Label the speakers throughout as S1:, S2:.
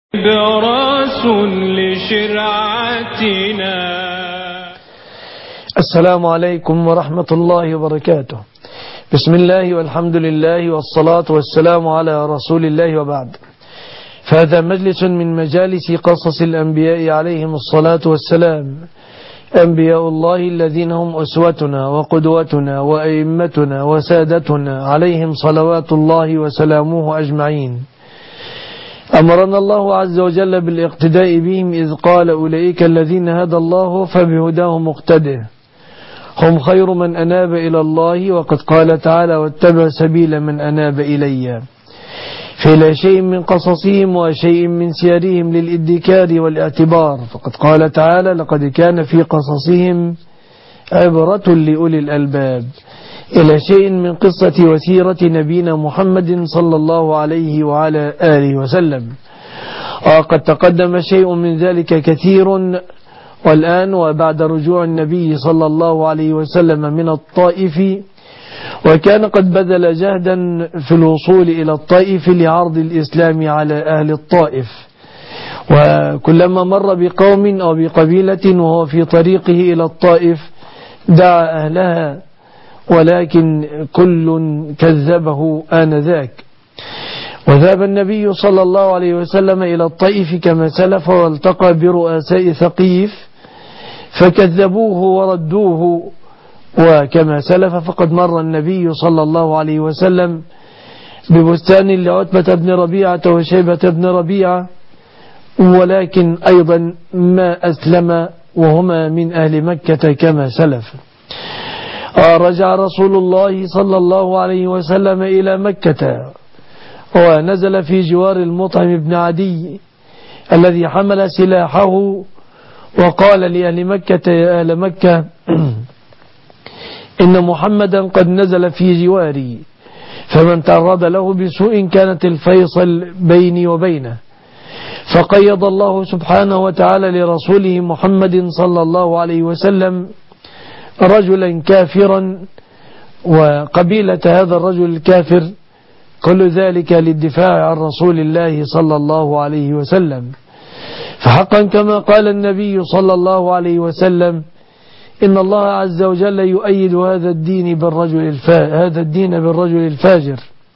S1: براس لشرعتنا.
S2: السلام عليكم ورحمة الله وبركاته. بسم الله والحمد لله والصلاة والسلام على رسول الله وبعد. فهذا مجلس من مجالس قصص الأنبياء عليهم الصلاة والسلام، أنبياء الله الذين هم أسوتنا وقدوتنا وأئمتنا وسادتنا عليهم صلوات الله وسلامه أجمعين. أمرنا الله عز وجل بالاقتداء بهم إذ قال أولئك الذين هدى الله فبهداه مقتده، هم خير من أناب إلى الله، وقد قال تعالى واتبع سبيل من أناب إلي. فلا شيء من قصصهم وشيء من سيرهم للإدكار والاعتبار، فقد قال تعالى لقد كان في قصصهم عبرة لأولي الألباب، إلى شيء من قصة وسيرة نبينا محمد صلى الله عليه وعلى آله وسلم. وقد تقدم شيء من ذلك كثير، والآن وبعد رجوع النبي صلى الله عليه وسلم من الطائف، وكان قد بذل جهدا في الوصول إلى الطائف لعرض الإسلام على أهل الطائف، وكلما مر بقوم أو بقبيلة وهو في طريقه إلى الطائف دعا أهلها، ولكن كل كذبه آنذاك. وذهب النبي صلى الله عليه وسلم إلى الطائف كما سلف، والتقى برؤساء ثقيف فكذبوه وردوه، وكما سلف فقد مر النبي صلى الله عليه وسلم ببستان لعتبة بن ربيعة وشيبة بن ربيعة، ولكن أيضا ما أسلم وهما من أهل مكة كما سلف. رجع رسول الله صلى الله عليه وسلم إلى مكة، ونزل في جوار المطعم بن عدي الذي حمل سلاحه، وقال لأهل مكة يا أهل مكة إن محمدا قد نزل في جواري، فمن تعرض له بسوء كانت الفيصل بيني وبينه. فقيض الله سبحانه وتعالى لرسوله محمد صلى الله عليه وسلم رجلا كافرا وقبيلة هذا الرجل الكافر، كل ذلك للدفاع عن رسول الله صلى الله عليه وسلم. فحقا كما قال النبي صلى الله عليه وسلم إن الله عز وجل يؤيد هذا الدين بالرجل الفاجر.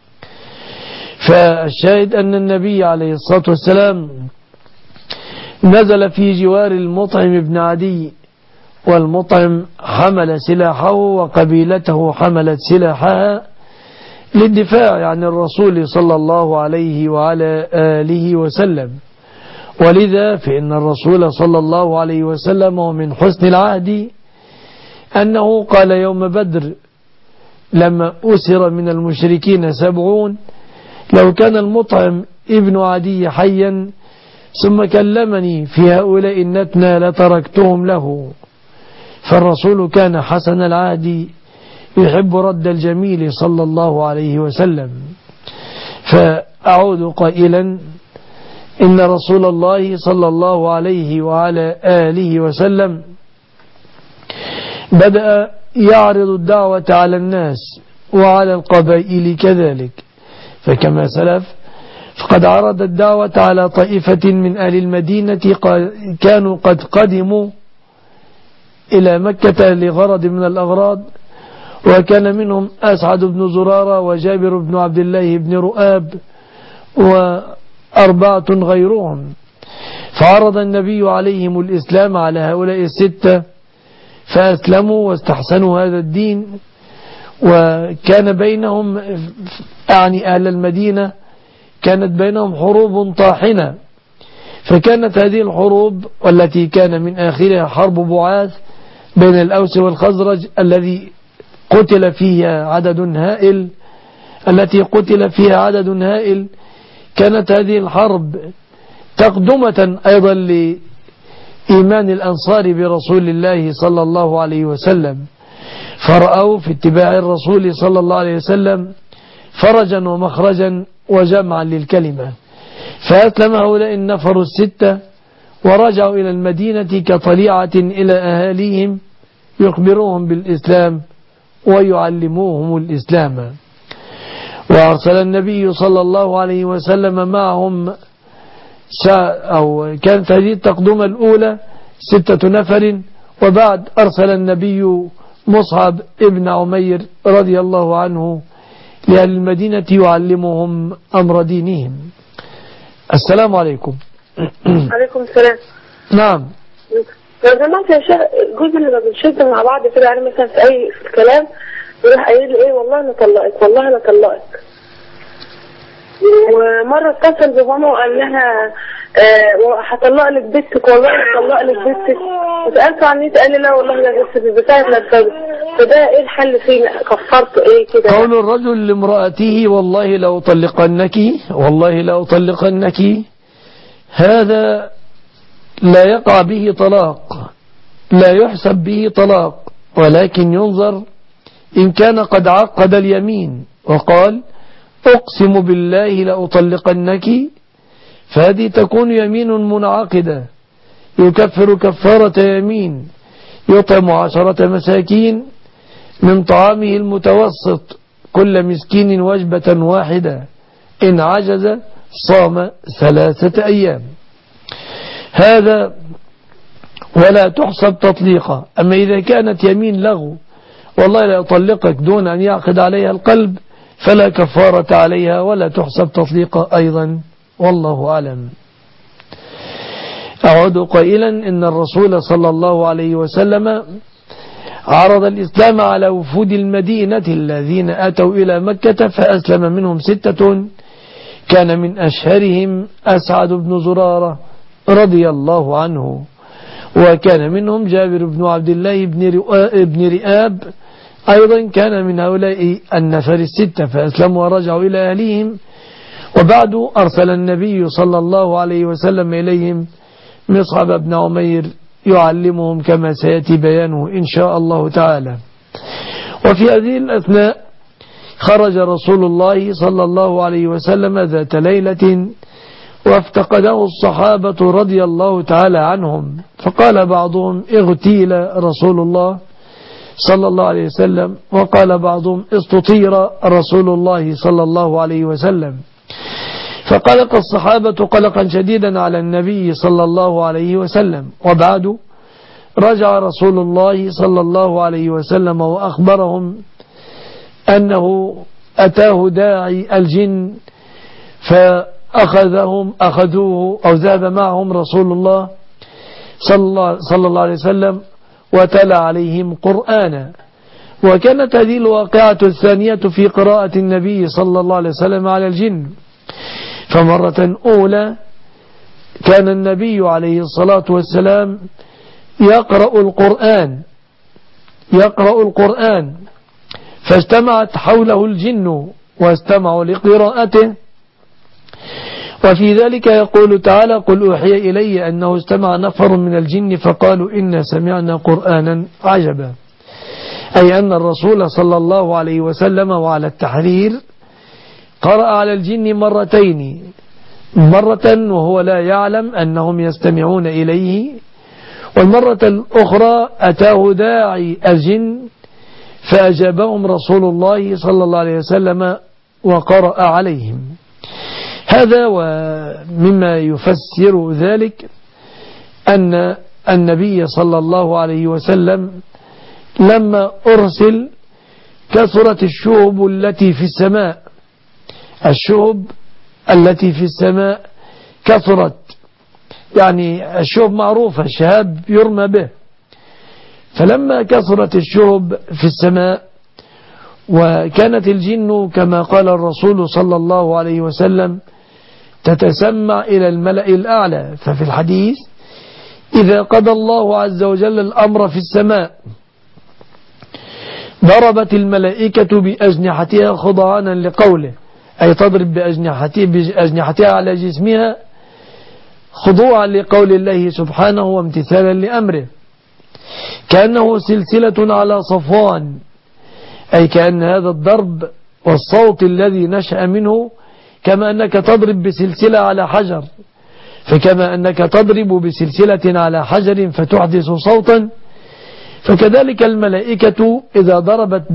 S2: فالشاهد أن النبي عليه الصلاة والسلام نزل في جوار المطعم بن عدي، والمطعم حمل سلاحه وقبيلته حملت سلاحها للدفاع عن الرسول صلى الله عليه وعلى آله وسلم. ولذا فإن الرسول صلى الله عليه وسلم ومن حسن العهد أنه قال يوم بدر لما أسر من المشركين 70 لو كان المطعم ابن عدي حيا ثم كلمني في هؤلاء النتنى لتركتهم له. فالرسول كان حسن العهد يحب رد الجميل صلى الله عليه وسلم. فأعود قائلا إن رسول الله صلى الله عليه وعلى آله وسلم بدأ يعرض الدعوة على الناس وعلى القبائل كذلك. فكما سلف فقد عرض الدعوة على طائفة من أهل المدينة كانوا قد قدموا إلى مكة لغرض من الأغراض، وكان منهم أسعد بن زرارة وجابر بن عبد الله بن رؤاب وأربعة غيرهم. فعرض النبي عليهم الإسلام على هؤلاء الستة فأسلموا واستحسنوا هذا الدين. وكان بينهم أعني أهل المدينة كانت بينهم حروب طاحنة، فكانت هذه الحروب والتي كان من آخرها حرب بعاث بين الأوس والخزرج التي قتل فيها عدد هائل، كانت هذه الحرب تقدمة أيضا لإيمان الأنصار برسول الله صلى الله عليه وسلم، فرأوا في اتباع الرسول صلى الله عليه وسلم فرجا ومخرجا وجمعا للكلمة. فأسلم هؤلاء النفر الستة ورجعوا إلى المدينة كطليعة إلى أهاليهم يخبروهم بالإسلام ويعلموهم الإسلام. وأرسل النبي صلى الله عليه وسلم معهم أو كانت هذه التقدمة الأولى 6 نفر، وبعد أرسل النبي مصعب ابن عمير رضي الله عنه لأهل المدينة يعلمهم أمر دينهم. السلام عليكم.
S1: عليكم السلام.
S2: نعم.
S1: لو سمحت يا شيخ، الجزء اللي ما بنشد مع بعض كده، يعني مثلا في الكلام يروح قايل لي ايه والله انا طلقك، والله انا طلقك. ومره اتصل بماما وقال لها هطلق لك بنتك، والله هطلق لك بنتك. وسالته عن قال لي لا والله لا، بس بساعة لا تفوت. فده ايه الحل فيه؟ كفرته ايه كده؟
S2: قول الرجل لامرأته والله لو طلقنك، والله لو طلقنك، هذا لا يقع به طلاق، لا يحسب به طلاق، ولكن ينظر إن كان قد عقد اليمين وقال أقسم بالله لأطلقنك، فهذه تكون يمين منعقدة، يكفر كفارة يمين، يطعم 10 مساكين من طعامه المتوسط، كل مسكين وجبة واحدة، إن عجز صام 3 أيام. هذا ولا تحسب تطليقا. أما إذا كانت يمين لغو والله لا يطلقك دون أن يعقد عليها القلب، فلا كفارة عليها ولا تحسب تطليقا أيضا، والله أعلم. أعود قائلا إن الرسول صلى الله عليه وسلم عرض الإسلام على وفود المدينة الذين أتوا إلى مكة، فأسلم منهم 6، كان من أشهرهم أسعد بن زرارة رضي الله عنه، وكان منهم جابر بن عبد الله بن رئاب، أيضا كان من هؤلاء النفر 6 فأسلموا ورجعوا إلى أهليهم. وبعد أرسل النبي صلى الله عليه وسلم إليهم مصعب بن عمير يعلمهم كما سيأتي بيانه إن شاء الله تعالى. وفي هذه الأثناء خرج رسول الله صلى الله عليه وسلم ذات ليلة وافتقده الصحابة رضي الله تعالى عنهم، فقال بعضهم اغتيل رسول الله صلى الله عليه وسلم، وقال بعضهم استطير رسول الله صلى الله عليه وسلم. فقلق الصحابة قلقا شديدا على النبي صلى الله عليه وسلم. وبعد رجع رسول الله صلى الله عليه وسلم وأخبرهم أنه أتاه داعي الجن أخذوه أو ذهب معهم رسول الله صلى الله عليه وسلم وتلا عليهم قرآنا. وكانت هذه الواقعة الثانية في قراءة النبي صلى الله عليه وسلم على الجن. فمرة أولى كان النبي عليه الصلاة والسلام يقرأ القرآن فاجتمعت حوله الجن واستمعوا لقراءته. وفي ذلك يقول تعالى قل أوحي إلي أنه استمع نفر من الجن فقالوا إنا سمعنا قرآنا عجبا، أي أن الرسول صلى الله عليه وسلم وعلى التحرير قرأ على الجن مرتين، مرة وهو لا يعلم أنهم يستمعون إليه، والمرة الأخرى أتاه داعي الجن فأجابهم رسول الله صلى الله عليه وسلم وقرأ عليهم. هذا ومما يفسر ذلك أن النبي صلى الله عليه وسلم لما أرسل كثرت الشهب التي في السماء، الشهب التي في السماء كثرت، يعني الشهب معروفة، الشهاب يرمى به. فلما كثرت الشهب في السماء وكانت الجن كما قال الرسول صلى الله عليه وسلم تتسمع إلى الملأ الأعلى، ففي الحديث إذا قضى الله عز وجل الأمر في السماء ضربت الملائكة بأجنحتها خضعانا لقوله، أي تضرب بأجنحتها على جسمها خضوعا لقول الله سبحانه وامتثالا لأمره، كأنه سلسلة على صفوان، أي كأن هذا الضرب والصوت الذي نشأ منه كما أنك تضرب بسلسلة على حجر، فكما أنك تضرب بسلسلة على حجر فتحدث صوتا، فكذلك الملائكة إذا ضربت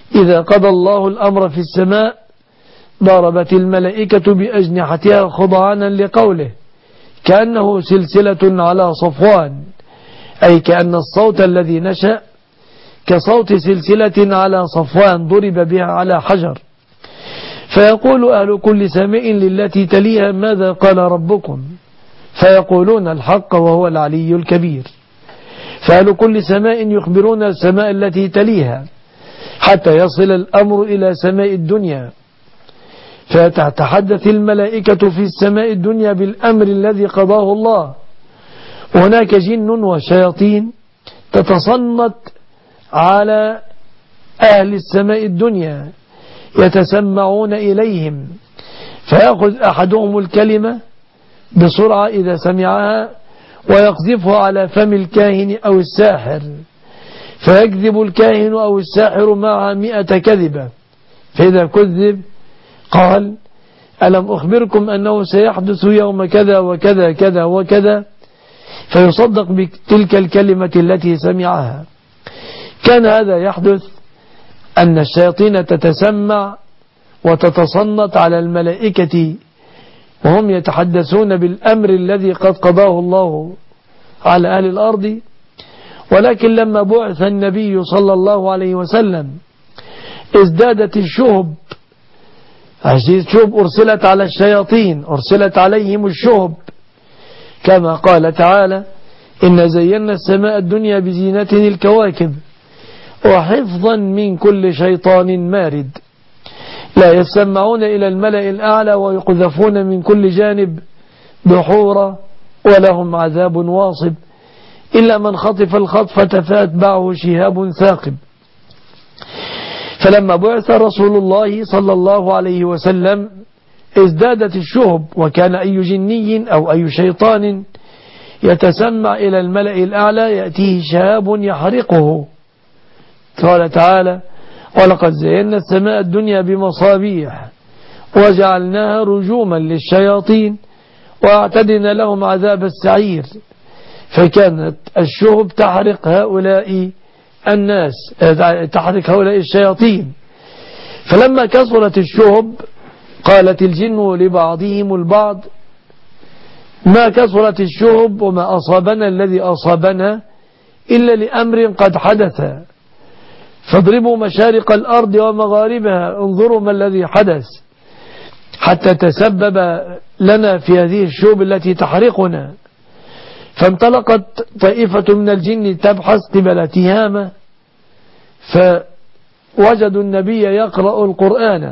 S2: إذا قضى الله الأمر في السماء ضربت الملائكة بأجنحتها خضعانا لقوله كأنه سلسلة على صفوان، أي كأن الصوت الذي نشأ كصوت سلسلة على صفوان ضرب بها على حجر، فيقول أهل كل سماء للتي تليها ماذا قال ربكم؟ فيقولون الحق وهو العلي الكبير. فأهل كل سماء يخبرون السماء التي تليها حتى يصل الأمر إلى سماء الدنيا، فتتحدث الملائكة في السماء الدنيا بالأمر الذي قضاه الله. وهناك جن وشياطين تتصنت على أهل السماء الدنيا يتسمعون إليهم، فيأخذ أحدهم الكلمة بسرعة إذا سمعها ويقذفها على فم الكاهن أو الساحر، فيكذب الكاهن أو الساحر معها 100 كذبة، فإذا كذب قال ألم أخبركم أنه سيحدث يوم كذا وكذا كذا وكذا، فيصدق بتلك الكلمة التي سمعها. كان هذا يحدث أن الشياطين تتسمع وتتصنت على الملائكة وهم يتحدثون بالأمر الذي قد قضاه الله على أهل الأرض. ولكن لما بعث النبي صلى الله عليه وسلم ازدادت الشهب، أرسلت على الشياطين، أرسلت عليهم الشهب، كما قال تعالى إن زينا السماء الدنيا بزينة الكواكب وحفظا من كل شيطان مارد، لا يسمعون إلى الملأ الأعلى ويقذفون من كل جانب دحورا ولهم عذاب واصب إلا من خطف الخطفة فأتبعه شهاب ثاقب. فلما بعث رسول الله صلى الله عليه وسلم ازدادت الشهب، وكان أي جني أو أي شيطان يتسمع إلى الملأ الأعلى يأتيه شهاب يحرقه. قال تعالى ولقد زينا السماء الدنيا بمصابيح وجعلناها رجوما للشياطين وأعتدنا لهم عذاب السعير. فكانت الشهب تحرق هؤلاء الناس، تحرق هؤلاء الشياطين. فلما كثرت الشهب قالت الجن لبعضهم البعض ما كثرت الشهب وما أصابنا الذي أصابنا إلا لأمر قد حدث، فاضربوا مشارق الأرض ومغاربها انظروا ما الذي حدث حتى تسبب لنا في هذه الشهب التي تحرقنا. فانطلقت طائفة من الجن تبحث قبل تهامة، فوجدوا النبي يقرأ القرآن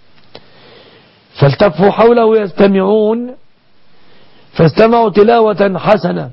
S2: فالتفوا حوله يستمعون، فاستمعوا تلاوة حسنة،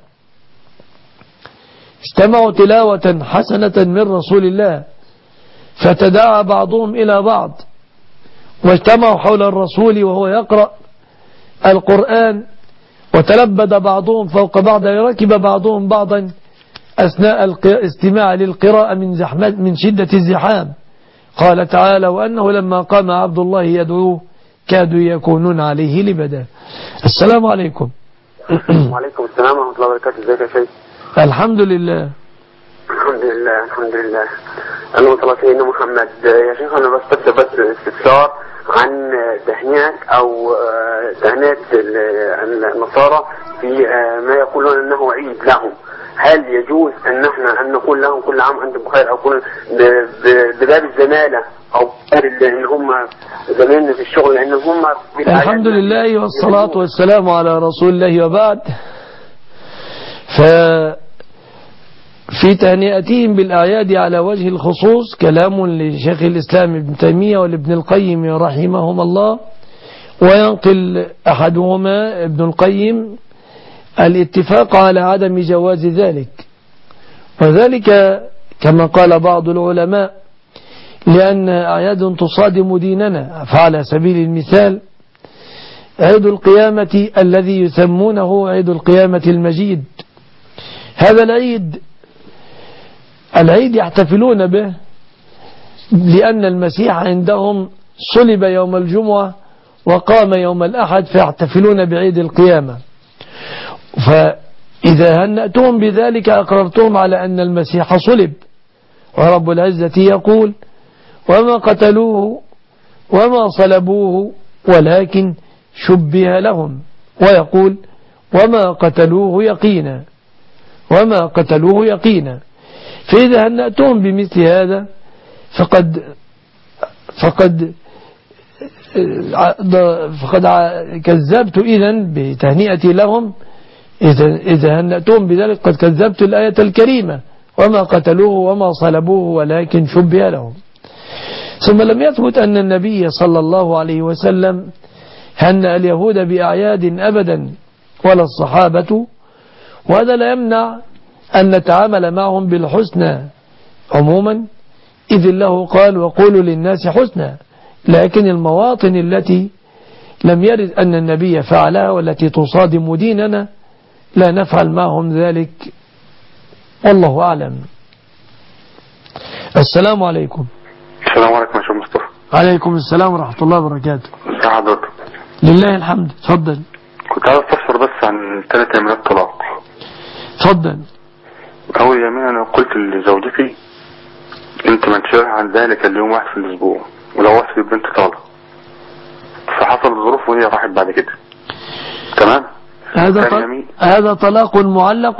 S2: استمعوا تلاوة حسنة من رسول الله، فتداعى بعضهم إلى بعض واجتمعوا حول الرسول وهو يقرأ القرآن، وتلبد بعضهم فوق بعض، يركب بعضهم بعضا أثناء الاستماع للقراءة من شدة الزحام. قال تعالى وأنه لما قام عبد الله يدعوه كادوا يكونون عليه لبدا. السلام عليكم.
S3: وعليكم السلام ورحمة الله وبركاته. ازيك يا شيخ؟
S2: الحمد لله.
S3: الحمد لله الحمد لله. اللهم صل على سيدنا محمد. يا شيخ أنا بس استفسار عن تهنئة أو تهنئة النصارى في ما يقولون أنه عيد لهم، هل يجوز أن نقول لهم كل عام أنتم بخير، أو كل بباب الزمالة أو إن هم زميلنا في الشغل لأن هم
S2: الحمد لله والصلاة والسلام على رسول الله وبعد. في تهنئتهم بالأعياد على وجه الخصوص كلام لشيخ الإسلام ابن تيمية والابن القيم رحمهما الله، وينقل أحدهما ابن القيم الاتفاق على عدم جواز ذلك، وذلك كما قال بعض العلماء لأن أعياد تصادم ديننا. فعلى سبيل المثال عيد القيامة الذي يسمونه عيد القيامة المجيد، هذا العيد يحتفلون به لأن المسيح عندهم صلب يوم الجمعة وقام يوم الأحد، فيحتفلون بعيد القيامة. فإذا هنأتهم بذلك أقررتهم على أن المسيح صلب، ورب العزة يقول وما قتلوه وما صلبوه ولكن شبه لهم، ويقول وما قتلوه يقينا، وما قتلوه يقينا. فإذا هنأتهم بمثل هذا فقد كذبت إذن بتهنئتي لهم. إذا هنأتهم بذلك قد كذبت الآية الكريمة وما قتلوه وما صلبوه ولكن شبه لهم. ثم لم يثبت أن النبي صلى الله عليه وسلم هنأ اليهود بأعياد أبدا ولا الصحابة، وهذا لا يمنع أن نتعامل معهم بالحسنى عموما، إذ الله قال وقولوا للناس حسنى. لكن المواطن التي لم يرد أن النبي فعلها والتي تصادم ديننا لا نفعل معهم ذلك، والله أعلم. السلام عليكم.
S4: السلام عليكم يا شيخ مصطفى.
S2: عليكم السلام ورحمة الله وبركاته.
S4: ازي حضرتك؟
S2: لله الحمد. تفضل.
S4: كنت عايز استفسر بس عن 3 يمينات طلاق.
S2: تفضل.
S4: أول يمين أنا قلت لزوجتي أنت منشأها عن ذلك اليوم 1 في الأسبوع، ولو واحد البنت طالق، فحصلت ظروف وهي راحت بعد كده. تمام؟
S2: هذا طلاق معلق.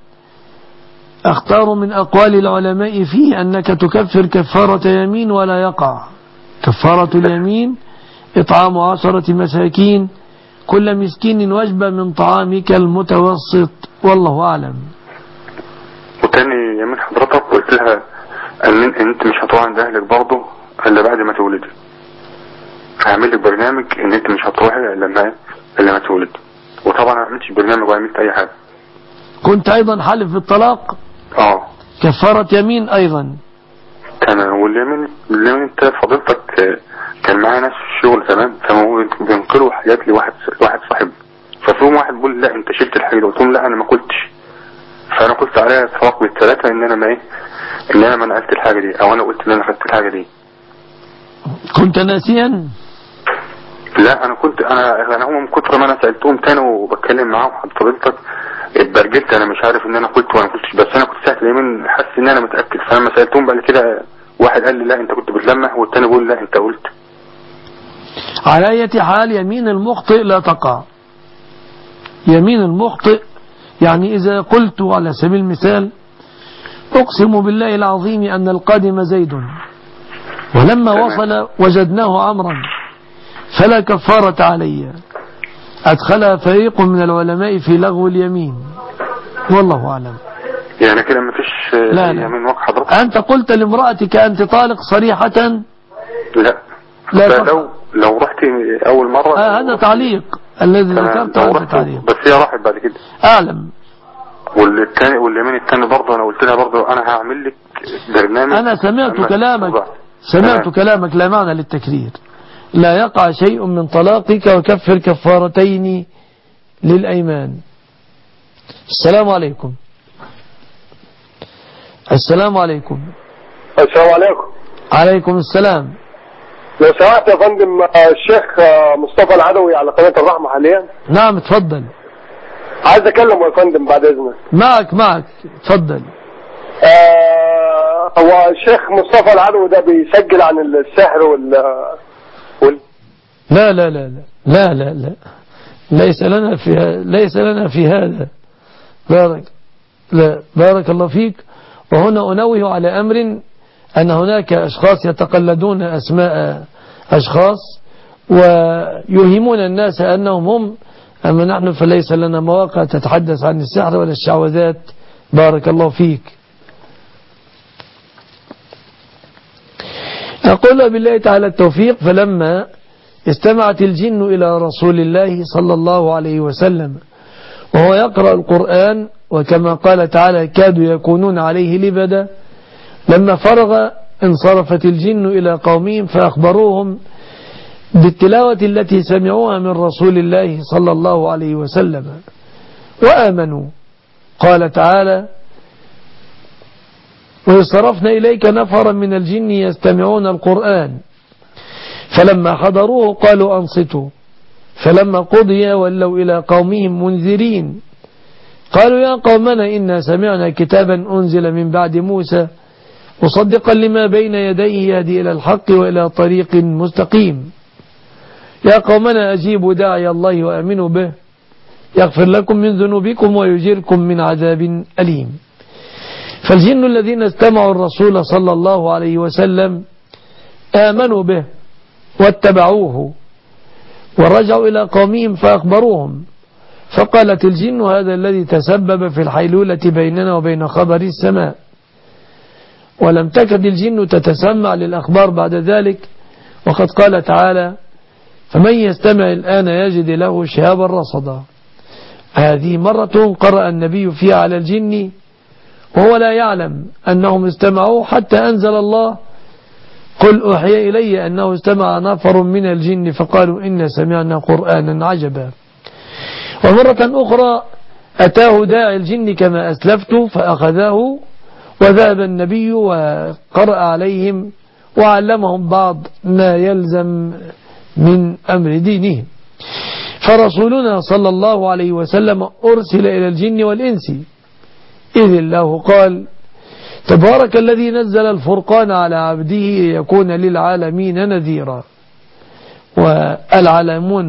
S2: اختار من أقوال العلماء فيه أنك تكفر كفارة يمين ولا يقع. كفارة اليمين إطعام 10 مساكين كل مسكين وجبة من طعامك المتوسط، والله أعلم.
S4: وتاني يمين حضرتك قلت لها أن أنت مش هتروح عند أهلك برضه إلا بعد ما تولدي. هعمل لك برنامج أن أنت مش هتروحي إلا ما تولدي، وطبعا ما عملتش برنامج ولا عملت أي حاجة.
S2: كنت أيضا حلف بالطلاق؟ كفارة يمين أيضا.
S4: واليمين انت فضلتك كان معايا ناس في الشغل تمام، كانوا بينقلوا حاجات لواحد صاحب، ففيهم واحد بيقول لا انت شلت الحاجه دي، قلت لهم لا انا ما قلتش. فانا قلت عليها اتفاق بالثلاثه ان انا ما نقلت الحاجه دي، او انا قلت ان انا خدت الحاجه دي.
S2: كنت ناسيا؟
S4: لا انا هم من كتر ما انا سالتهم تاني وبتكلم معاهم فضلتك اتبرجلت، انا مش عارف ان انا قلت وانا قلتش، بس انا كنت ساعه اليمين حاسس ان انا متاكد. فلما سالتهم بعد كده واحد قال لي لا انت كنت بتلمح، والتاني بيقول لا انت قلت.
S2: على اية حال يمين المخطئ لا تقع. يمين المخطئ يعني إذا قلت على سبيل المثال أقسم بالله العظيم أن القادم زيد، ولما وصل وجدناه عمرا فلا كفارة علي، أدخلها فريق من العلماء في لغو اليمين، والله أعلم.
S4: يعني كده ما فيش يمين وقع حضرتك؟
S2: أنت قلت لامرأتك أنت طالق صريحة؟
S4: لا لو رحت أول مرة
S2: هذا تعليق الذي ذكرته، هذا تعليق،
S4: بس هي راحت بعد كده.
S2: أعلم.
S4: واليمين الثاني برضه أنا قلت لها برضه أنا هعمل لك برنامج.
S2: أنا سمعت كلامك لا معنى للتكرير. لا يقع شيء من طلاقك وكفر كفارتين للأيمان. السلام عليكم. السلام عليكم.
S5: السلام عليكم.
S2: عليكم السلام.
S5: لو سمحت يا فندم الشيخ مصطفى العدوي على قناة الرحمة حاليا.
S2: نعم اتفضل.
S5: عايز اكلمه يا فندم بعد اذنك.
S2: معك اتفضل.
S5: هو الشيخ مصطفى العدوي ده بيسجل عن السحر
S2: لا لا لا لا لا لا لا ليس لنا في هذا. بارك الله فيك. وهنا أنوه على أمر، أن هناك أشخاص يتقلدون أسماء أشخاص ويوهمون الناس أنهم هم، أما نحن فليس لنا مواقع تتحدث عن السحر ولا الشعوذات. بارك الله فيك. أقول بالله تعالى التوفيق. فلما استمعت الجن إلى رسول الله صلى الله عليه وسلم وهو يقرأ القرآن، وكما قال تعالى كادوا يكونون عليه لبدا، لما فرغ انصرفت الجن إلى قومهم فأخبروهم بالتلاوة التي سمعوها من رسول الله صلى الله عليه وسلم وآمنوا. قال تعالى ويصرفنا إليك نفرا من الجن يستمعون القرآن فلما حضروه قالوا أنصتوا فلما قضي ولوا إلى قومهم منذرين قالوا يا قومنا إنا سمعنا كتابا أنزل من بعد موسى مصدقا لما بين يديه يهدي إلى الحق وإلى طريق مستقيم. يا قومنا أجيبوا داعي الله وأمنوا به يغفر لكم من ذنوبكم ويجيركم من عذاب أليم. فالجن الذين استمعوا الرسول صلى الله عليه وسلم آمنوا به واتبعوه ورجعوا إلى قومهم فأخبروهم، فقالت الجن هذا الذي تسبب في الحيلولة بيننا وبين خبر السماء. ولم تكد الجن تتسمع للأخبار بعد ذلك، وقد قال تعالى فمن يستمع الآن يجد له شهابا رصدا. هذه مرة قرأ النبي فيها على الجن وهو لا يعلم أنهم استمعوا، حتى أنزل الله قل أوحي إلي أنه استمع نفر من الجن فقالوا إنا سمعنا قرآنا عجبا. ومرة أخرى أتاه داعي الجن كما أسلفت فأخذاه، وذهب النبي وقرأ عليهم وعلمهم بعض ما يلزم من أمر دينهم. فرسولنا صلى الله عليه وسلم أرسل إلى الجن والإنس، إذ الله قال تبارك الذي نزل الفرقان على عبده ليكون للعالمين نذيرا. والعالمين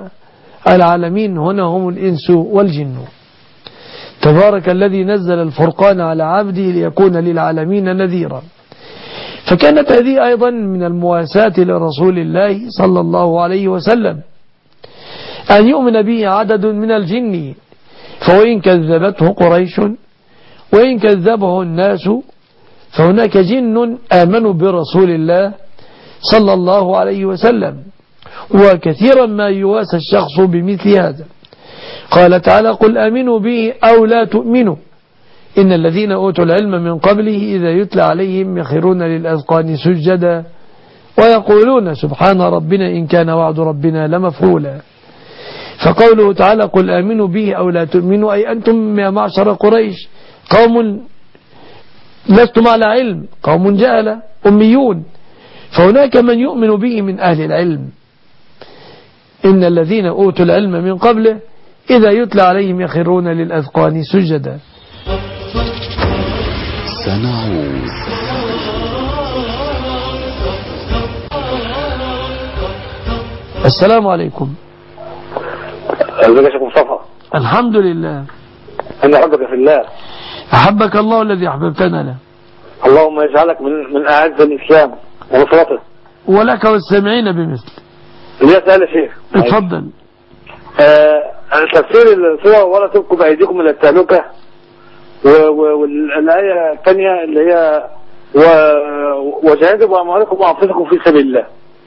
S2: هنا هم الإنس والجن. تبارك الذي نزل الفرقان على عبده ليكون للعالمين نذيرا. فكانت هذه أيضا من المواساة لرسول الله صلى الله عليه وسلم أن يؤمن به عدد من الجن، فوإن كذبته قريش وإن كذبه الناس فهناك جن آمنوا برسول الله صلى الله عليه وسلم. وكثيرا ما يواسى الشخص بمثل هذا. قال تعالى قل آمنوا به أو لا تؤمنوا إن الذين أوتوا العلم من قبله إذا يتلى عليهم يخرون للأذقان سجدا ويقولون سبحان ربنا إن كان وعد ربنا لمفعولا. فقوله تعالى قل آمنوا به أو لا تؤمنوا أي أنتم يا معشر قريش قوم لستم على علم، قوم جهلة أميون، فهناك من يؤمن به من أهل العلم. إن الذين أوتوا العلم من قبله إذا يتلى عليهم يخرون للأذقان سجدا.
S6: سنعود.
S2: السلام عليكم.
S5: ازيك يا شيخ مصطفى؟
S2: الحمد لله.
S5: أنا أحبك في الله.
S2: أحبك الله الذي أحببتنا له.
S5: اللهم يجعلك من أعز الإسلام ونصرته.
S2: ولك والسامعين بمثل.
S5: ليه سؤال يا شيخ؟
S2: اتفضل.
S5: تفسير السورة ولا تلقوا بأيديكم إلى التهلكة، والآية الثانية اللي هي وجاهدوا بأموالكم وأنفسكم في سبيل الله.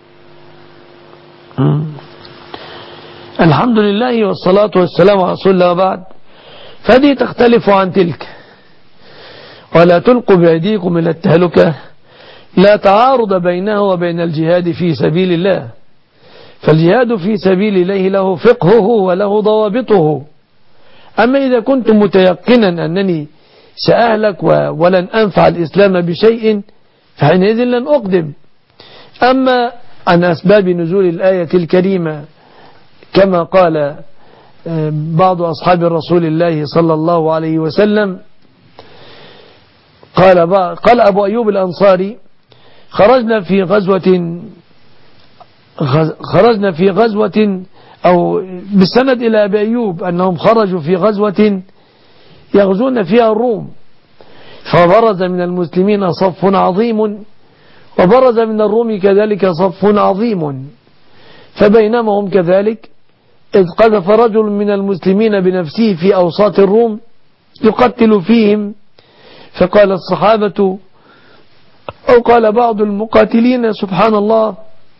S2: الحمد لله والصلاة والسلام على رسول الله وبعد. فهذه تختلف عن تلك. ولا تلقوا بأيديكم إلى التهلكة لا تعارض بينه وبين الجهاد في سبيل الله، فالجهاد في سبيل الله له فقهه وله ضوابطه. أما إذا كنت متيقنا أنني سأهلك ولن أنفع الإسلام بشيء فحينئذ لن أقدم. أما عن أسباب نزول الآية الكريمة كما قال بعض أصحاب رسول الله صلى الله عليه وسلم، قال أبو أيوب الأنصاري خرجنا في غزوة أو بالسند إلى أبي أيوب أنهم خرجوا في غزوة يغزون فيها الروم، فبرز من المسلمين صف عظيم وبرز من الروم كذلك صف عظيم، فبينما هم كذلك إذ قذف رجل من المسلمين بنفسه في أوساط الروم يقتل فيهم، فقال الصحابة أو قال بعض المقاتلين سبحان الله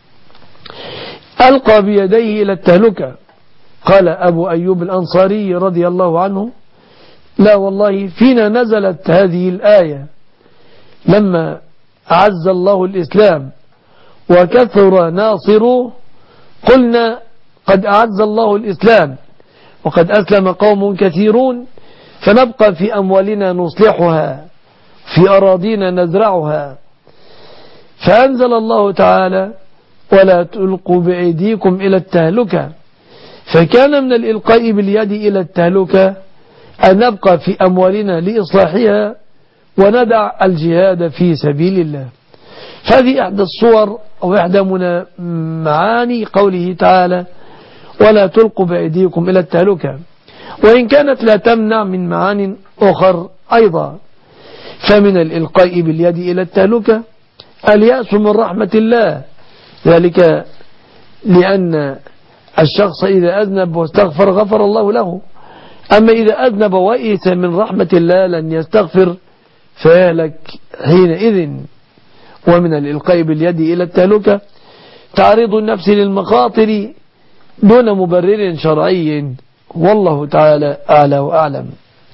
S2: ألقى بيديه إلى التهلكة. قال أبو أيوب الأنصاري رضي الله عنه لا والله فينا نزلت هذه الآية لما أعز الله الإسلام وكثر ناصره قلنا قد أعز الله الإسلام وقد أسلم قوم كثيرون فنبقى في أموالنا نصلحها في أراضينا نزرعها، فأنزل الله تعالى ولا تلقوا بأيديكم إلى التهلكة. فكان من الإلقاء باليد إلى التهلكة أن نبقى في أموالنا لإصلاحها وندع الجهاد في سبيل الله. فهذه إحدى الصور أو إحدى معاني قوله تعالى ولا تلقوا بأيديكم إلى التهلكة، وإن كانت لا تمنع من معان أخر أيضا. فمن الإلقاء باليد إلى التهلكة اليأس من رحمة الله، ذلك لأن الشخص إذا أذنب واستغفر غفر الله له، أما إذا أذنب وإيس من رحمة الله لن يستغفر فيهلك حينئذ. ومن الإلقاء باليد إلى التهلكة تعريض النفس للمخاطر دون مبرر شرعي، والله تعالى أعلى وأعلم.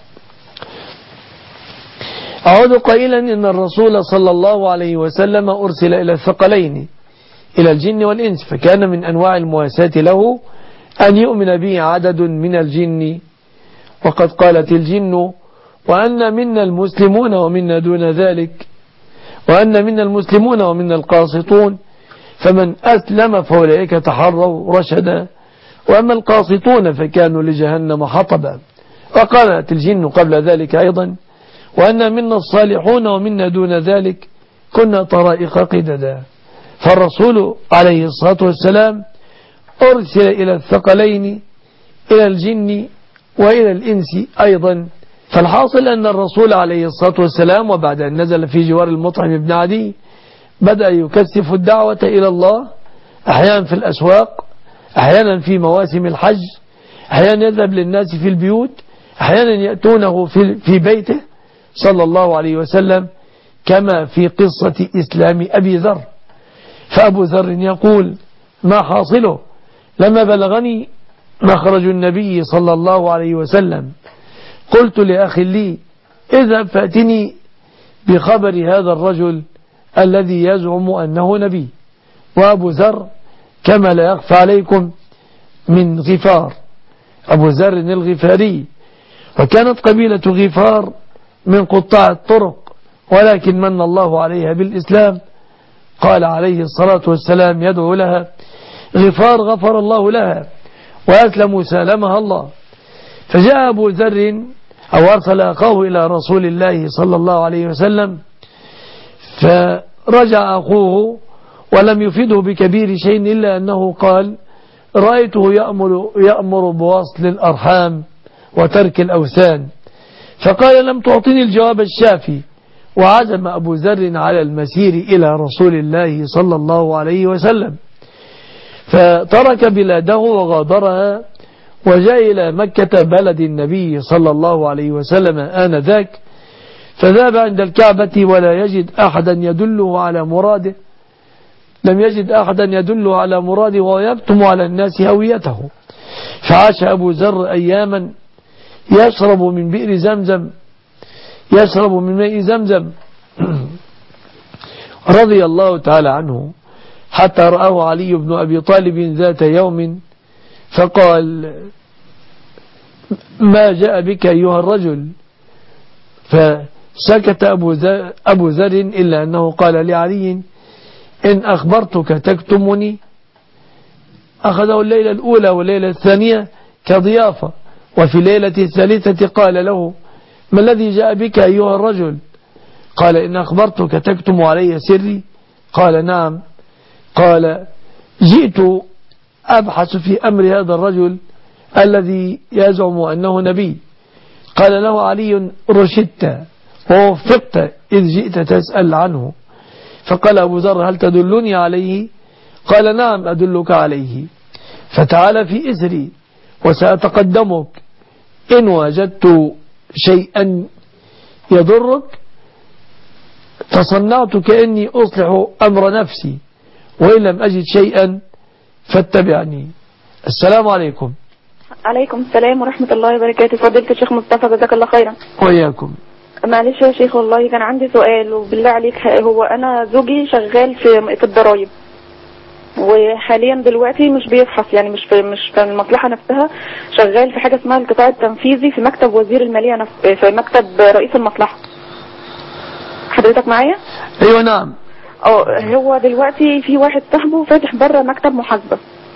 S2: أعود قائلا إن الرسول صلى الله عليه وسلم أرسل إلى الثقلين إلى الجن والإنس، فكان من أنواع المواساة له أن يؤمن به عدد من الجن، وقد قالت الجن وأن منا المسلمون ومنا دون ذلك، وأن منا المسلمون ومنا القاسطون، فمن أسلم فأولئك تحروا رشدا، وأما القاسطون فكانوا لجهنم حطبا. وقالت الجن قبل ذلك أيضا وأن منا الصالحون ومنا دون ذلك كنا طرائق قددا. فالرسول عليه الصلاة والسلام أرسل إلى الثقلين إلى الجن وإلى الإنس أيضا. فالحاصل أن الرسول عليه الصلاة والسلام وبعد أن نزل في جوار المطعم بن عدي بدأ يكثف الدعوة إلى الله، أحيانا في الأسواق، أحيانا في مواسم الحج، أحيانا يذهب للناس في البيوت، أحيانا يأتونه في بيته صلى الله عليه وسلم، كما في قصة إسلام أبي ذر. فأبو ذر يقول ما حاصله لما بلغني مخرج النبي صلى الله عليه وسلم قلت لأخي لي اذهب فأتني بخبر هذا الرجل الذي يزعم أنه نبي. وأبو ذر كما لا يخفى عليكم من غفار، أبو ذر الغفاري، وكانت قبيلة غفار من قطاع الطرق، ولكن من الله عليها بالإسلام. قال عليه الصلاة والسلام يدعو لها غفار غفر الله لها وأسلموا سالمها الله. فجاء أبو ذر أو أرسل أخاه إلى رسول الله صلى الله عليه وسلم، فرجع أخوه ولم يفيده بكبير شيء إلا أنه قال رأيته يأمر بوصل الأرحام وترك الأوثان. فقال لم تعطيني الجواب الشافي، وعزم أبو ذر على المسير إلى رسول الله صلى الله عليه وسلم، فترك بلاده وغادرها وجاء إلى مكة بلد النبي صلى الله عليه وسلم آنذاك، فذهب عند الكعبة ولا يجد أحدا يدله على مراده، لم يجد أحدا يدله على مراده ويكتم على الناس هويته. فعاش أبو ذر أياما يشرب من بئر زمزم، يشرب من ماء زمزم رضي الله تعالى عنه، حتى رآه علي بن أبي طالب ذات يوم فقال ما جاء بك أيها الرجل؟ فسكت أبو ذر إلا أنه قال لعلي إن أخبرتك تكتمني. أخذه الليلة الأولى والليلة الثانية كضيافة، وفي الليلة الثالثة قال له ما الذي جاء بك أيها الرجل؟ قال إن أخبرتك تكتم علي سري؟ قال نعم. قال جئت أبحث في أمر هذا الرجل الذي يزعم أنه نبي. قال له علي رشدت ووفقت إذ جئت تسأل عنه. فقال أبو ذر هل تدلني عليه؟ قال نعم أدلك عليه، فتعال في إثري وسأتقدمك، إن وجدت شيئا يضرك تصنعت كأني أصلح أمر نفسي، وإن لم أجد شيئا فاتبعني. السلام عليكم.
S6: عليكم السلام ورحمة الله وبركاته. فضيلة الشيخ مصطفى جزاك الله خيرا.
S2: وإياكم.
S6: معلش يا شيخ والله كان عندي سؤال وبالله عليك، هو أنا زوجي شغال في الضرايب، وحاليا دلوقتي مش بيفحص، يعني مش في المصلحة نفسها، شغال في حاجة اسمها القطاع التنفيذي في مكتب وزير المالية في مكتب رئيس المصلحة. حضرتك معايا؟
S2: أيوة نعم.
S6: هو دلوقتي في واحد صاحبه فاتح بره مكتب محاسبة،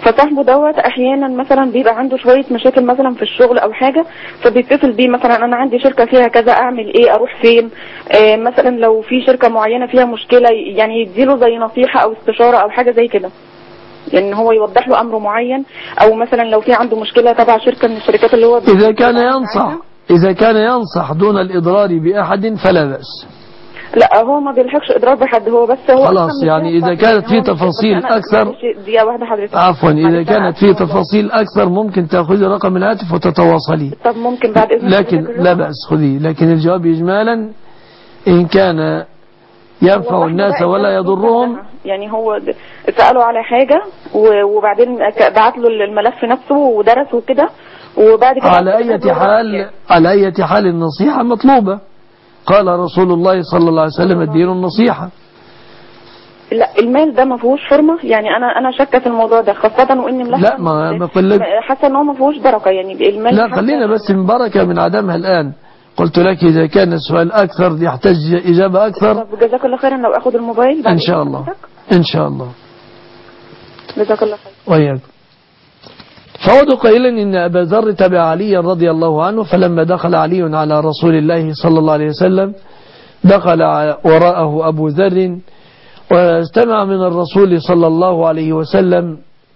S6: فصاحبه دوت احيانا مثلا بيبقى عنده شويه مشاكل مثلا في الشغل او حاجه، فبيتصل بيه مثلا انا عندي شركه فيها كذا اعمل ايه، اروح فين، مثلا لو في شركه معينه فيها مشكله يعني يديله زي نصيحه او استشاره او حاجه زي كده، يعني هو يوضح له امر معين، او مثلا لو في عنده مشكله تبع شركه من الشركات اللي هو
S2: اذا كان ينصح دون الاضرار باحد فلا باس.
S6: لا هو ما بيلحقش اضرار بحد، هو بس هو
S2: خلاص يعني اذا كانت في تفاصيل اكثر
S6: دقيقه واحده حضرتك،
S2: عفوا اذا كانت في تفاصيل اكثر ممكن تاخذي رقم الهاتف وتتواصلي.
S6: طب ممكن بعد اذنك
S2: لكن لا باس خذيه، لكن الجواب اجمالا ان كان ينفع الناس ولا يضرهم.
S6: يعني هو سأله على حاجة وبعدين بعت له الملف نفسه ودرس وكده، وبعد كده
S2: على أي حال النصيحة مطلوبة. قال رسول الله صلى الله عليه وسلم الدين النصيحة.
S6: لا المال ده ما فيهوش حرمة، يعني انا شاكه في الموضوع ده، خاصة وان
S2: لا ما بقول
S6: حاسه ان هو ما فيهوش بركة، يعني المال
S2: لا خلينا بس من بركة من عدمها الآن. قلت لك إذا كان السؤال أكثر يحتاج إجابة أكثر.
S6: طب جزاك الله خيرا، لو أخذ الموبايل
S2: إن شاء الله إن شاء الله.
S6: جزاك الله خير.
S2: وياك. فوضع قائلا إن أبا ذر تبع علي رضي الله عنه، فلما دخل علي على رسول الله صلى الله عليه وسلم دخل وراءه أبو ذر واستمع من الرسول صلى الله عليه وسلم،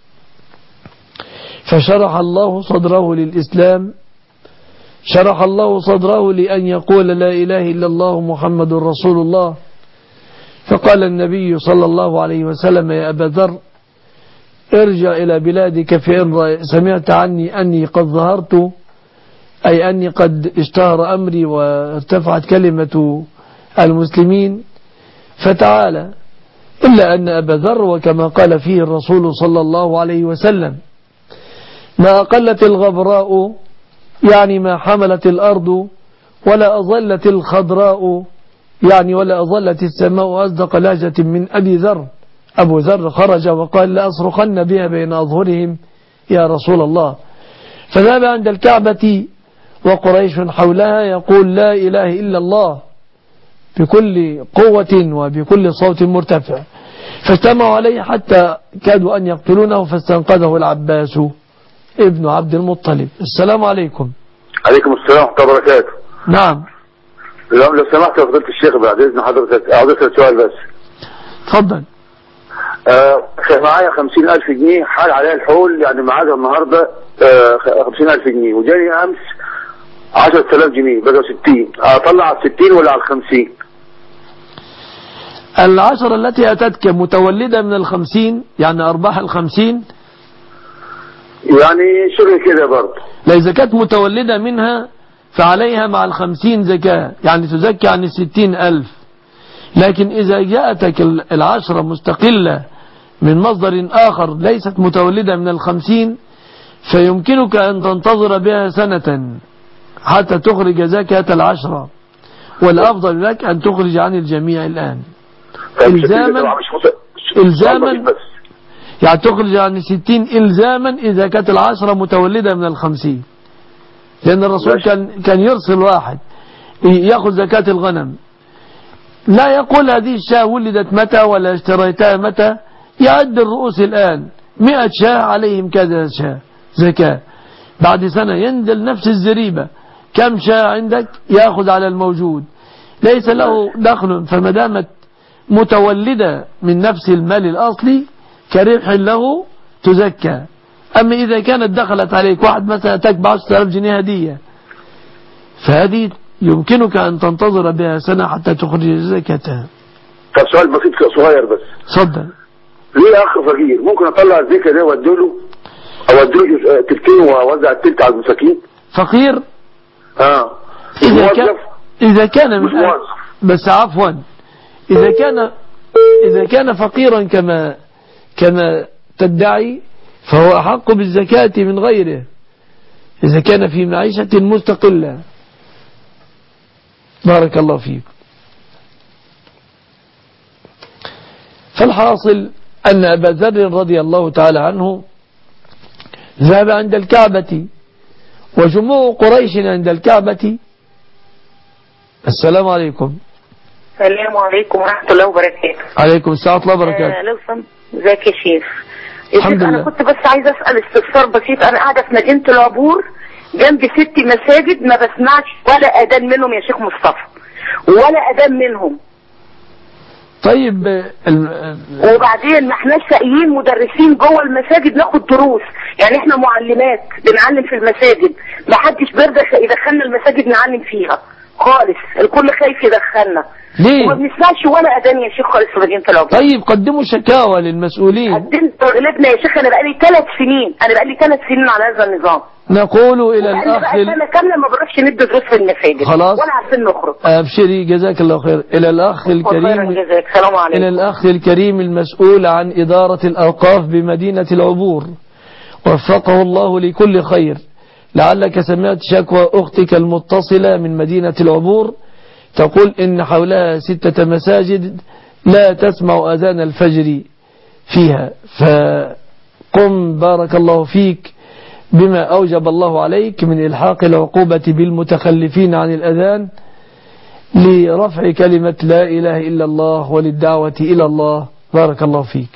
S2: فشرح الله صدره للإسلام، شرح الله صدره لأن يقول لا إله إلا الله محمد رسول الله. فقال النبي صلى الله عليه وسلم يا أبا ذر ارجع إلى بلادك، فإن سمعت عني أني قد ظهرت، أي أني قد اشتهر أمري وارتفعت كلمة المسلمين، فتعالى. إلا أن أبا ذر وكما قال فيه الرسول صلى الله عليه وسلم ما أقلت الغبراء، يعني ما حملت الأرض، ولا أظلت الخضراء، يعني ولا أظلت السماء أصدق لهجة من أبي ذر. أبو ذر خرج وقال لأصرخن بها بين أظهرهم يا رسول الله. فذهب عند الكعبة وقريش حولها يقول لا إله إلا الله بكل قوة وبكل صوت مرتفع، فاجتمعوا عليه حتى كادوا أن يقتلونه، فاستنقذه العباس ابن عبد المطلب. السلام عليكم.
S5: عليكم السلام ورحمة الله وبركاته.
S2: نعم.
S5: لو سمحت يا فضيلة الشيخ بعد إذن حضرتك أعطيك سؤال بس.
S2: تفضل.
S5: معايا 50,000 جنيه حال عليها الحول، يعني معادها النهاردة 50,000 جنيه، وجاني أمس 10,000 جنيه بقى 60، أطلع على 60 ولا على 50؟
S2: العشرة التي أتتك متولدة من 50، يعني أرباح 50،
S5: يعني شبه كده برضه.
S2: لا إذا كانت متولدة منها فعليها مع 50 زكاة، يعني تزكي عن 60,000. لكن إذا جاءتك العشرة مستقلة من مصدر آخر ليست متولدة من 50، فيمكنك أن تنتظر بها سنة حتى تخرج زكاة العشرة، والأفضل لك أن تخرج عن الجميع الآن إلزاما، يعني تخرج عن 60 إلزاما إذا كانت العشرة متولدة من 50. لأن الرسول كان يرسل واحد يأخذ زكاة الغنم، لا يقول هذه الشاة ولدت متى ولا اشتريتها متى، يعد الرؤوس الآن 100 شاة عليهم كذا شاة زكاة، بعد سنة ينزل نفس الزريبة كم شاة عندك يأخذ على الموجود، ليس له دخل. فما دامت متولدة من نفس المال الأصلي كربح له تزكى. أما إذا كانت دخلت عليك واحد مثلا تكبع 10,000 جنيه هدية، فهذه يمكنك أن تنتظر بها سنة حتى تخرج زكاتها.
S5: طب سؤال بسيط صغير بس.
S2: صدق.
S5: ليه أخ فقير ممكن أطلع الزكاة ده وأديله، أو أديله تلتين وأوزع التلت على المساكين؟
S2: فقير؟ إذا كان من بس عفوا إذا كان فقيرا كما تدعي فهو أحق بالزكاة من غيره إذا كان في معيشة مستقلة. بارك الله فيك. فالحاصل أن أبا ذر رضي الله تعالى عنه ذهب عند الكعبة وجموع قريش عند الكعبة. السلام عليكم.
S7: السلام عليكم ورحمة الله وبركاته.
S2: عليكم السلام ورحمة الله وبركاته.
S7: لو سمحت ازيك يا شيخ، يا
S2: الحمد
S7: شيخ انا
S2: لله.
S7: كنت بس عايزه اسال استفسار بسيط. انا قاعده في مدينه العبور جنب 6 مساجد ما بسمعش ولا اذان منهم يا شيخ مصطفى، ولا اذان منهم.
S2: طيب
S7: وبعدين ما احناش لاقيين مدرسين جوه المساجد ناخد دروس، يعني احنا معلمات بنعلم في المساجد، ما حدش بيرضى يدخلنا المساجد نعلم فيها خالص، الكل خايف يدخلنا.
S2: ليه؟
S7: وما بنسمعش ولا اذان يا شيخ خالص في مدينه العبور.
S2: طيب قدموا شكاوى للمسؤولين.
S7: قدمت غلبنا يا شيخ، انا بقالي 3 سنين، انا بقالي 3 سنين على هذا النظام.
S2: نقول إلى
S7: انا
S2: الأخ
S7: بقى سنه كامله ما بنروحش ندي دروس في المساجد،
S2: خلاص
S7: ولا عارفين نخرج.
S2: أبشري جزاك الله خير. إلى الأخ الكريم،
S7: السلام عليكم.
S2: إلى الأخ الكريم المسؤول عن إدارة الأوقاف بمدينة العبور، وفقه الله لكل خير. لعلك سمعت شكوى أختك المتصلة من مدينة العبور تقول إن حولها 6 مساجد لا تسمع أذان الفجر فيها، فقم بارك الله فيك بما أوجب الله عليك من إلحاق العقوبة بالمتخلفين عن الأذان لرفع كلمة لا إله إلا الله وللدعوة إلى الله. بارك الله فيك.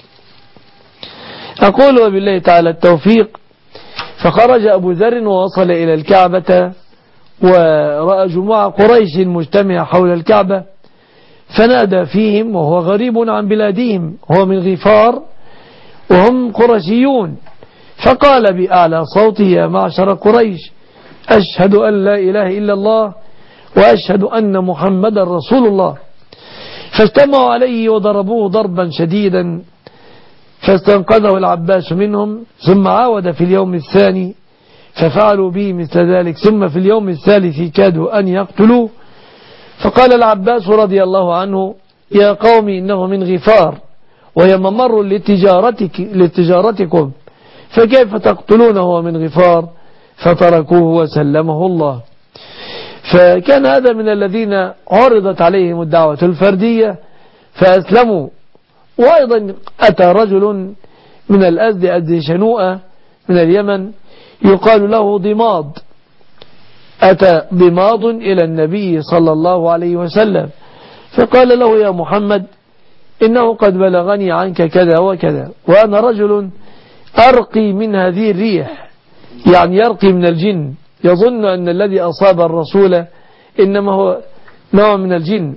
S2: أقول وبالله تعالى التوفيق. فخرج أبو ذر ووصل إلى الكعبة ورأى جموع قريش مجتمعة حول الكعبة، فنادى فيهم وهو غريب عن بلادهم، هو من غفار وهم قرشيون، فقال بأعلى صوته يا معشر قريش أشهد أن لا إله إلا الله وأشهد أن محمدا رسول الله. فاجتمعوا عليه وضربوه ضربا شديدا فاستنقذه العباس منهم، ثم عاود في اليوم الثاني ففعلوا به مثل ذلك، ثم في اليوم الثالث كادوا أن يقتلوه. فقال العباس رضي الله عنه يا قوم إنه من غفار وهي ممر لتجارتكم، فكيف تقتلونه من غفار؟ فتركوه وسلمه الله. فكان هذا من الذين عرضت عليهم الدعوة الفردية فأسلموا. وأيضا أتى رجل من الأزد، أزد شنوءة من اليمن يقال له ضماض، أتى ضماض إلى النبي صلى الله عليه وسلم فقال له يا محمد إنه قد بلغني عنك كذا وكذا، وأنا رجل أرقي من هذه الريح، يعني يرقي من الجن، يظن أن الذي أصاب الرسول إنما هو نوع من الجن.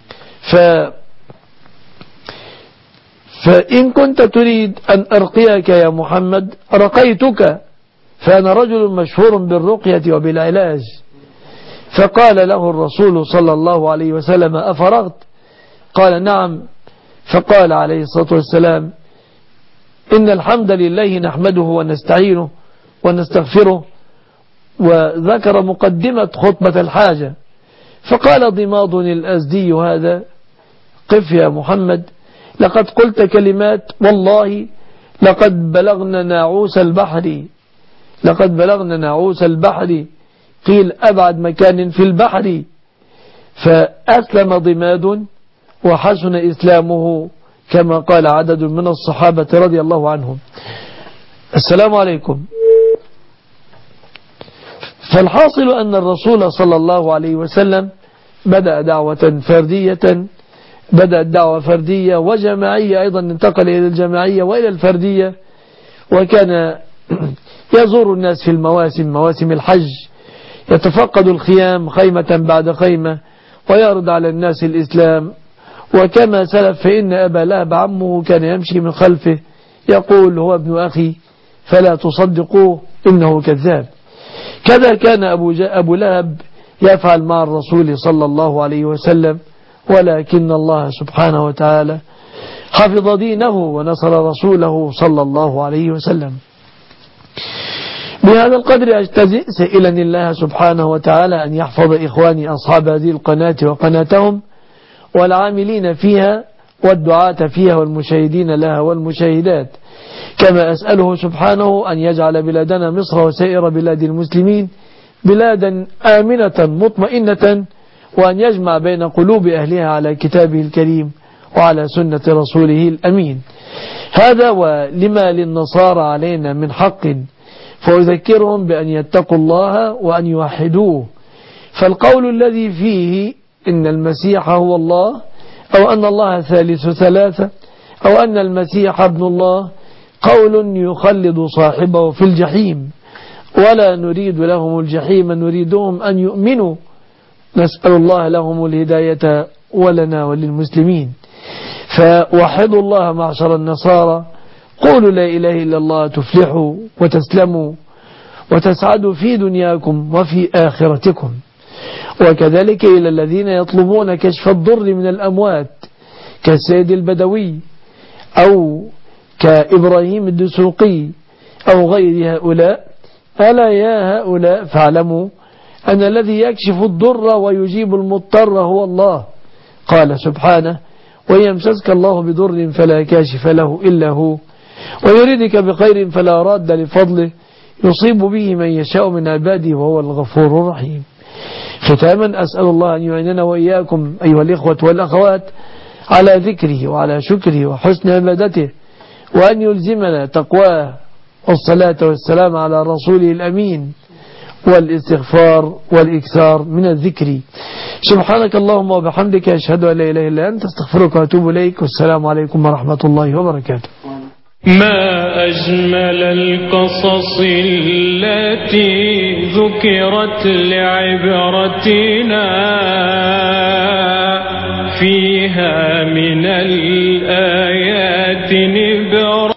S2: فإن كنت تريد أن أرقيك يا محمد رقيتك، فأنا رجل مشهور بالرقية وبالعلاج. فقال له الرسول صلى الله عليه وسلم أفرغت؟ قال نعم. فقال عليه الصلاة والسلام إن الحمد لله نحمده ونستعينه ونستغفره، وذكر مقدمة خطبة الحاجة. فقال ضماض الأزدي هذا قف يا محمد، لقد قلت كلمات والله لقد بلغنا ناعوس البحر، لقد بلغنا ناعوس البحر، قيل أبعد مكان في البحر. فأسلم ضماد وحسن إسلامه كما قال عدد من الصحابة رضي الله عنهم. السلام عليكم. فالحاصل أن الرسول صلى الله عليه وسلم بدأ دعوة فردية، بدأت دعوة فردية وجماعية، أيضا انتقل إلى الجماعية وإلى الفردية، وكان يزور الناس في المواسم، مواسم الحج، يتفقد الخيام خيمة بعد خيمة ويعرض على الناس الإسلام. وكما سلف فإن أبا لهب عمه كان يمشي من خلفه يقول هو ابن أخي فلا تصدقوه إنه كذاب. كذا كان أبو لهب يفعل مع الرسول صلى الله عليه وسلم، ولكن الله سبحانه وتعالى حفظ دينه ونصر رسوله صلى الله عليه وسلم. بهذا القدر أجتزئ سائلا الله سبحانه وتعالى أن يحفظ إخواني أصحاب هذه القناة وقناتهم والعاملين فيها والدعاة فيها والمشاهدين لها والمشاهدات، كما أسأله سبحانه أن يجعل بلادنا مصر وسائر بلاد المسلمين بلادا آمنة مطمئنة، وأن يجمع بين قلوب أهلها على كتابه الكريم وعلى سنة رسوله الأمين. هذا ولما للنصارى علينا من حق، فأذكرهم بأن يتقوا الله وأن يوحدوه. فالقول الذي فيه إن المسيح هو الله، أو أن الله ثالث ثلاثة، أو أن المسيح ابن الله، قول يخلد صاحبه في الجحيم، ولا نريد لهم الجحيم، نريدهم أن يؤمنوا. نسأل الله لهم الهداية ولنا وللمسلمين. فوحدوا الله معشر النصارى، قولوا لا إله إلا الله تفلحوا وتسلموا وتسعدوا في دنياكم وفي آخرتكم. وكذلك إلى الذين يطلبون كشف الضر من الأموات كالسيد البدوي أو كإبراهيم الدسوقي أو غير هؤلاء، ألا يا هؤلاء فاعلموا أن الذي يكشف الضر ويجيب المضطر هو الله. قال سبحانه: ويمسسك الله بضر فلا كاشف له إلا هو، ويريدك بخير فلا راد لفضله، يصيب به من يشاء من عباده وهو الغفور الرحيم. ختاما، أسأل الله أن يعيننا وإياكم أيها الإخوة والأخوات على ذكره وعلى شكره وحسن عبادته، وأن يلزمنا تقواه والصلاة والسلام على رسوله الأمين والاستغفار والإكثار من الذكر. سبحانك اللهم وبحمدك، أشهد أن لا إله إلا أنت، استغفرك وأتوب إليك، والسلام عليكم ورحمة الله وبركاته.
S8: ما أجمل القصص التي ذكرت لعبرتنا، فيها من الآيات